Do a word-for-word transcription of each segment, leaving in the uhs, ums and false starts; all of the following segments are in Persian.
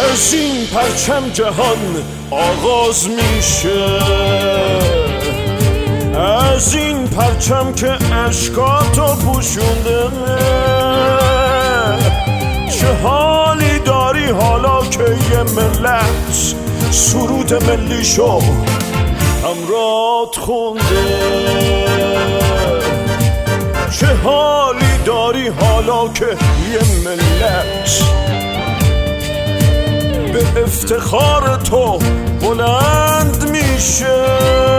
از این پرچم جهان آغاز میشه، از این پرچم که اشکاتو پوشونده. چه حالی داری حالا که یه ملت سرود ملیشو همرات خونده؟ چه حالی داری حالا که یه ملت به افتخار تو بلند میشه؟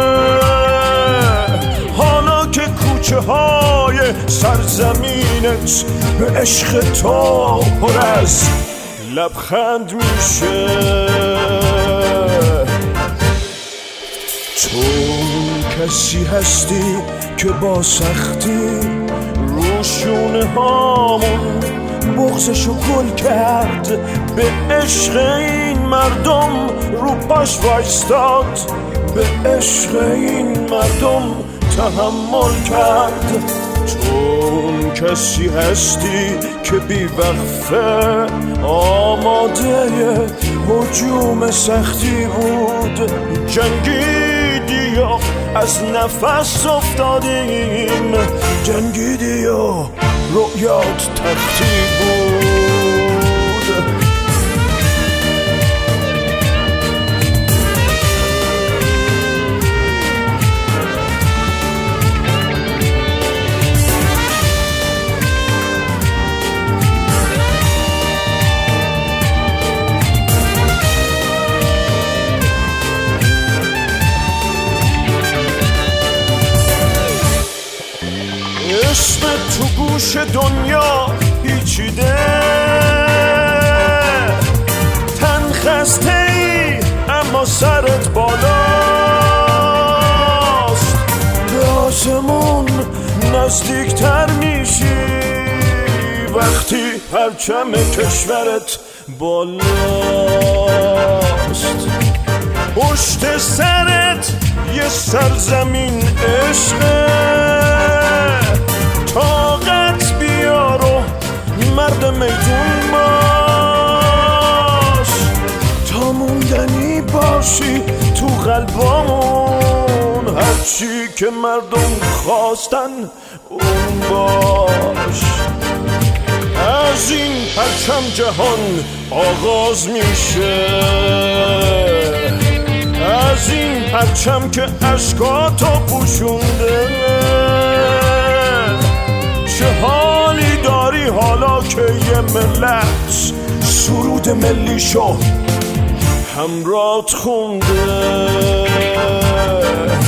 حالا که کوچه های سرزمینت به عشق تو پر از لبخند میشه. تو کسی هستی که با سختی رو شونه هامون بغضشو گل کرد، به عشق این مردم رو پاش وایستاد، به عشق این مردم تحمل کرد. تو کسی هستی که بی وقفه آماده هجوم سختی بود، جنگیدی یا از نفس افتادیم، جنگیدی یا رؤیات تختی بود. اسم تو گوش دنیا پیچیده، تن خسته ای اما سرت بالاست، به آسمون نزدیکتر میشی وقتی پرچم کشورت بالاست. پشت سرت یه سرزمین عشقه، طاقت بیار و مرد میدون باش، تا موندنی باشی تو قلبامون، هرچی که مردم خواستن اون باش. از این پرچم جهان آغاز میشه، از این پرچم که اشکاتو پوشونده. چه حالی داری حالا که یه ملت سرود ملیشو همرات خونده؟